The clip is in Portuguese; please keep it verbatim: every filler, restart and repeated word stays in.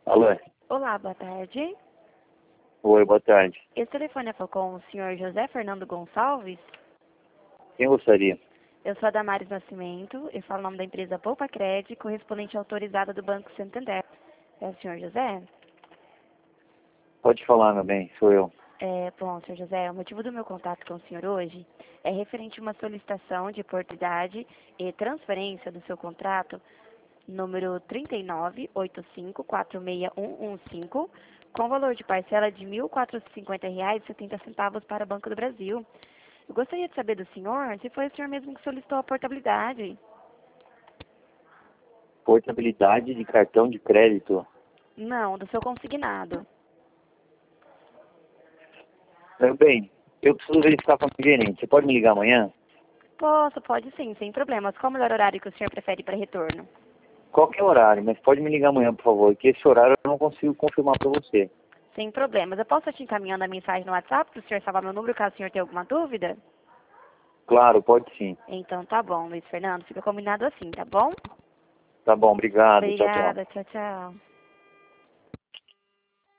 Alô? Olá, boa tarde. Oi, boa tarde. Esse telefone é com o senhor José Fernando Gonçalves? Quem gostaria? Eu sou a Damares Nascimento, eu falo o nome da empresa Poupa Cred, correspondente autorizada do Banco Santander. É o senhor José? Pode falar, meu bem, sou eu. É, bom, senhor José, o motivo do meu contato com o senhor hoje é referente a uma solicitação de oportunidade e transferência do seu contrato número trinta e nove, oitenta e cinco, quarenta e seis, cento e quinze, com valor de parcela de mil quatrocentos e cinquenta reais e setenta centavos para o Banco do Brasil. Eu gostaria de saber do senhor se foi o senhor mesmo que solicitou a portabilidade. Portabilidade de cartão de crédito. Não, do seu consignado. Meu bem, eu preciso verificar com o gerente. Você pode me ligar amanhã? Posso, pode sim, sem problemas. Qual o melhor horário que o senhor prefere para retorno? Qualquer horário, mas pode me ligar amanhã, por favor, que esse horário eu não consigo confirmar para você. Sem problemas. Eu posso te encaminhando a mensagem no WhatsApp para o senhor salvar meu número caso o senhor tenha alguma dúvida? Claro, pode sim. Então tá bom, Luiz Fernando. Fica combinado assim, tá bom? Tá bom, obrigado. Tchau, tchau. Obrigada, tchau, tchau.